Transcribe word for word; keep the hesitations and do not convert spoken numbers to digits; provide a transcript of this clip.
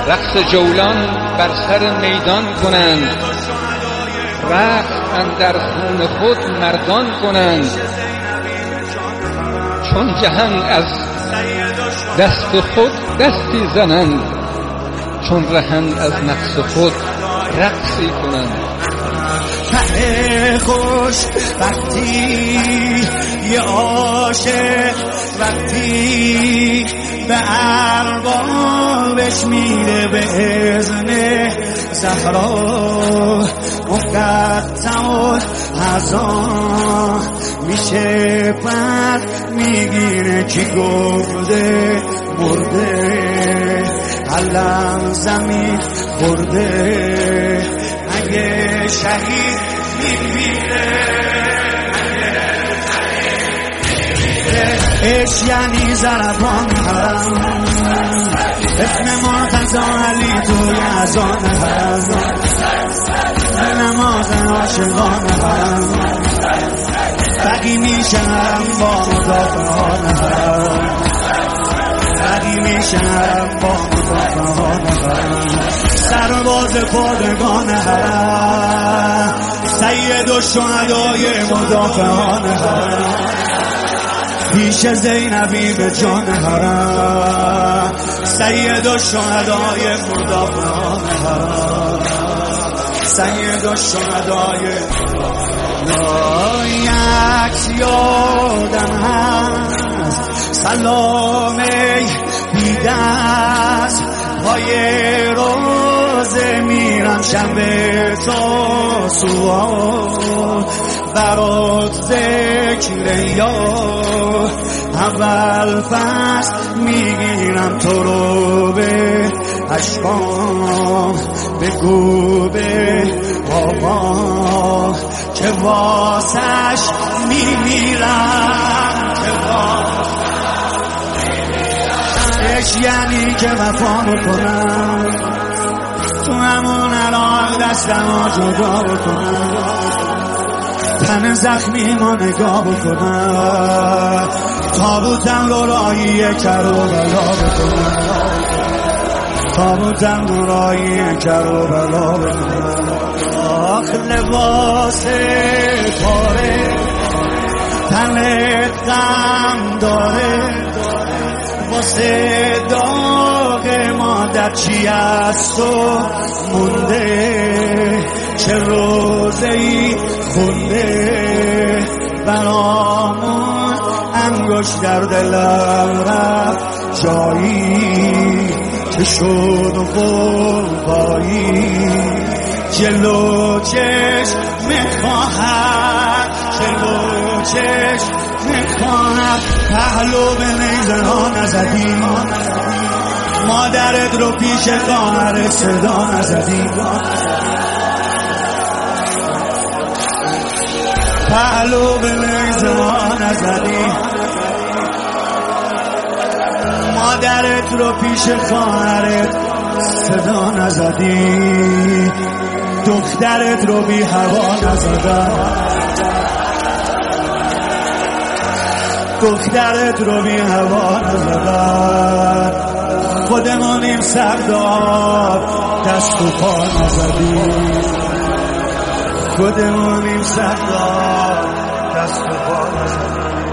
رقص جولان بر سر میدان کنند، رقص اندر خون خود مردان کنند. چون جهان از دست خود دستی زنند، چون رهند از نفس خود رقصی کنند. ته خوش وقتی یه عاشق وقتی به اربابش میره به اذن زهرا، مقدم الحزان میشه بعد میگیره کی گفته مرده، علم زمین خورده اگه شهید میمیره. اش یعنی زربان حرم، اسم مرتضی علی توی ازان حرم، نماز عاشقان حرم، بگی میشم با مدافعان حرم، بگی میشم با مدافعان حرم، سرباز پادگان حرم، سید و شهدای مدافعان حرم، پیش زینبی به جان حرم، سید و شهدای مدافعان حرم، سید و شهدای. یک یادم هست سلامه بیدست پای روزه میرم شنبه تا سوال، برات ذکر یاد اول فصل میگیرم تو رو به اشکام، بگو به بابا که واسش میمیرم، که واسش یعنی که وفا بکنم، تو همون الان دستم جدا بکنم، تن زخمی ما نگاه بکنم، تابوتم رو راهی کر و بلا بکنم، تابوتم رو راهی کر و بلا بکنم. آخ لباس پاره تن غم داره، واسه داغ مادر چی از تو مونده، چه روزه‌ای خونده برامون، انگشت در دلم رفت جایی که شد و قربایی، جلو چشم میخواهد، جلو چشم میخواهد، پهلو به نیزه ها نزدی، مادرت رو پیش خواهرت صدا نزدی، پهلو به نیزه ها نزدی، مادرت رو پیش خواهرت صدا نزدی، دخترت رو بی هوا نزدن، دخترت رو بی هوا نزدن، خودمونیم سردار دست و پا نزدی، خودمونیم سردار دست و پا نزدی.